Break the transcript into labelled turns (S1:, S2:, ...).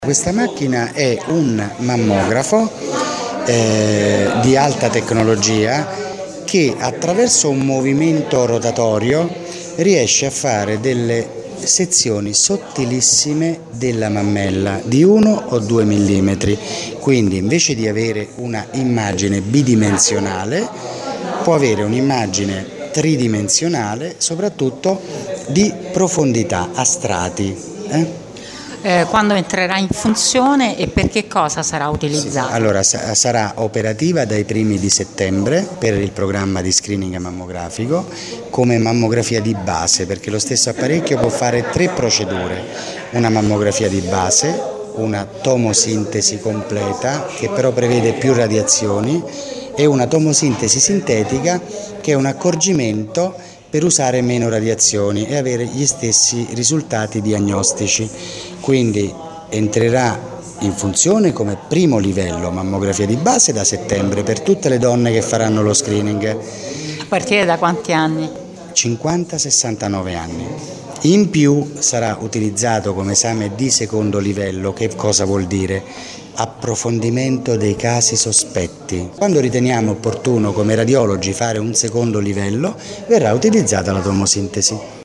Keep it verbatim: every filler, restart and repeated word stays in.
S1: Questa macchina è un mammografo eh, di alta tecnologia che attraverso un movimento rotatorio riesce a fare delle sezioni sottilissime della mammella di uno o due millimetri, quindi invece di avere una immagine bidimensionale può avere un'immagine tridimensionale, soprattutto di profondità, a strati. Eh?
S2: Eh, quando entrerà in funzione e per che cosa sarà utilizzata?
S1: Sì, allora sa- sarà operativa dai primi di settembre per il programma di screening mammografico come mammografia di base, perché lo stesso apparecchio può fare tre procedure: una mammografia di base, una tomosintesi completa che però prevede più radiazioni e una tomosintesi sintetica che è un accorgimento per usare meno radiazioni e avere gli stessi risultati diagnostici. Quindi entrerà in funzione come primo livello mammografia di base da settembre per tutte le donne che faranno lo screening.
S2: A partire da quanti anni?
S1: cinquanta sessantanove anni. In più sarà utilizzato come esame di secondo livello. Che cosa vuol dire? Approfondimento dei casi sospetti. Quando riteniamo opportuno come radiologi fare un secondo livello, verrà utilizzata la tomosintesi.